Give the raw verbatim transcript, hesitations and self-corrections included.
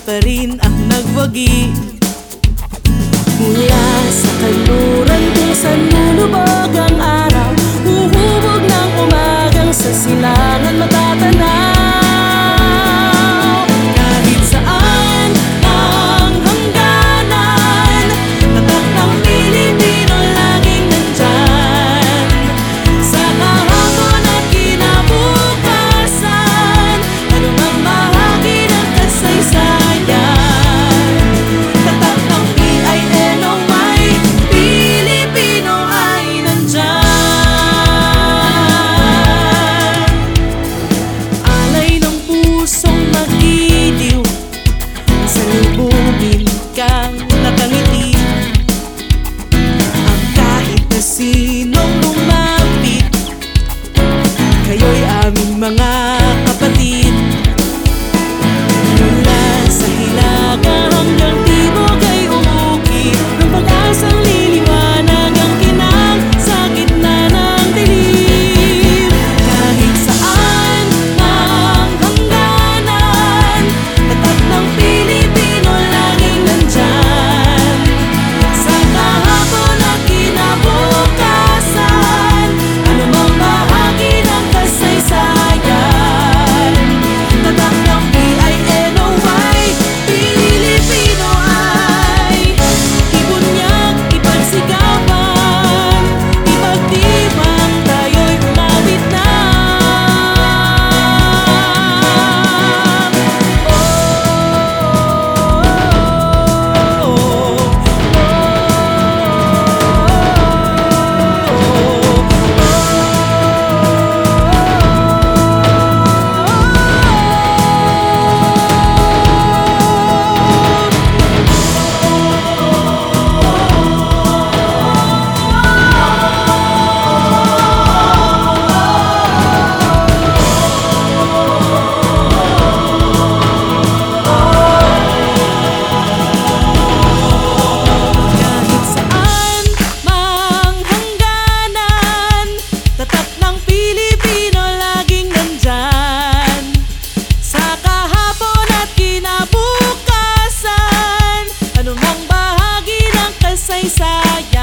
pa rin ang nagwagi. Mula sa kanluran kung saan lulubog ang araw, huhubog ng umagang sa silangan matatanaw. Kahit saan ang hangganan, tatak ng Pilipino laging nandyan. Sa kahapon at kinabukasan, anumang bahagi ng kasaysayan, tatak ng P I N O Y, Pilipino ay nandyan. Alay ng pusong magiliw, salubungin kang nakangiti. Ang kahit na sinong lumapit, kayo'y aming mga kapatid. Mula sa hilaga hanggang timog ay umukit ng pag-asang liliwanag ang kinang sa gitna ng dilim. Kahit saan ang hangganan, tatak ng Pilipino laging nandyan. Sa kahapon at kinabukasan, anumang bahagi ng kasaysayan, tatak ng P I N O Y, Pilipino ay ibunyag, ipagsigawan, ipagdiwang tayo'y umawit na. Kahit saan mang hangganan, tatak ng Pilipino laging nandyan. Sa kahapon at kinabukasan, anumang bahagi ng kasaysayan,